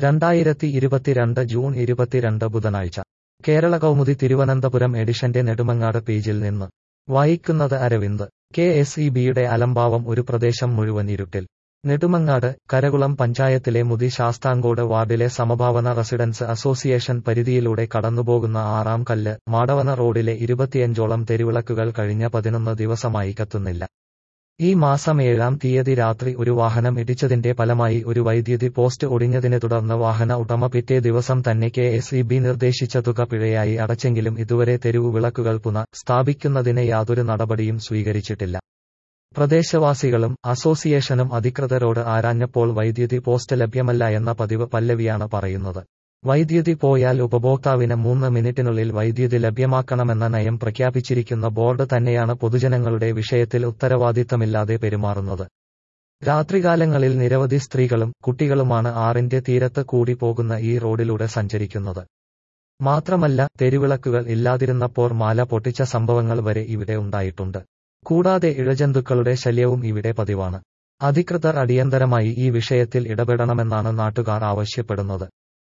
2022 June 22 ബുധനാഴ്ച കേരള കൗമുദി തിരുവനന്തപുരം എഡിഷന്റെ നെടുമങ്ങാട് പേജിൽ നിന്ന് വായിക്കുന്നത് അരവിന്ദ്. കെ.എസ്.ഇ.ബിയുടെ അലംഭാവം, ഒരു പ്രദേശം മുഴുവൻ ഇരുട്ടിൽ. നെടുമങ്ങാട് കരകുളം പഞ്ചായത്തിലെ മുതി ശാസ്താംകോട് വാർഡിലെ സമഭാവന റെസിഡൻസ് അസോസിയേഷൻ പരിധിയിലൂടെ കടന്നുപോകുന്ന ആറാം കല്ല് മാടവന റോഡിലെ 25ഓളം തെരുവിളക്കുകൾ കഴിഞ്ഞ 11 ദിവസമായി കത്തുന്നില്ല. ഈ മാസം 7-ാം തീയതി രാത്രി ഒരു വാഹനം ഇടിച്ചതിന്റെ ഫലമായി ഒരു വൈദ്യുതി പോസ്റ്റ് ഒടിഞ്ഞതിനെ തുടർന്ന് വാഹന ഉടമ പിറ്റേ ദിവസം തന്നെ കെ.എസ്.ഇ.ബി നിർദ്ദേശിച്ച തുക പിഴയായി അടച്ചെങ്കിലും ഇതുവരെ തെരുവു വിളക്കുകൾ സ്ഥാപിക്കുന്നതിന് യാതൊരു നടപടിയും സ്വീകരിച്ചിട്ടില്ല. പ്രദേശവാസികളും അസോസിയേഷനും അധികൃതരോട് ആരാഞ്ഞപ്പോൾ വൈദ്യുതി പോസ്റ്റ് ലഭ്യമല്ല എന്ന പതിവ് പല്ലവിയാണ് പറയുന്നത്. വൈദ്യുതി പോയാൽ ഉപഭോക്താവിന് 3 മിനിറ്റിനുള്ളിൽ വൈദ്യുതി ലഭ്യമാക്കണമെന്ന നയം പ്രഖ്യാപിച്ചിരിക്കുന്ന ബോർഡ് തന്നെയാണ് പൊതുജനങ്ങളുടെ വിഷയത്തിൽ ഉത്തരവാദിത്തമില്ലാതെ പെരുമാറുന്നത്. രാത്രികാലങ്ങളിൽ നിരവധി സ്ത്രീകളും കുട്ടികളുമാണ് ആറിന്റെ തീരത്ത് കൂടി പോകുന്ന ഈ റോഡിലൂടെ സഞ്ചരിക്കുന്നത്. മാത്രമല്ല, തെരുവിളക്കുകൾ ഇല്ലാതിരുന്നപ്പോൾ മാല പൊട്ടിച്ച സംഭവങ്ങൾ വരെ ഇവിടെ ഉണ്ടായിട്ടുണ്ട്. കൂടാതെ ഇഴജന്തുക്കളുടെ ശല്യവും ഇവിടെ പതിവാണ്. അധികൃതർ അടിയന്തരമായി ഈ വിഷയത്തിൽ ഇടപെടണമെന്നാണ് നാട്ടുകാർ ആവശ്യപ്പെടുന്നത്.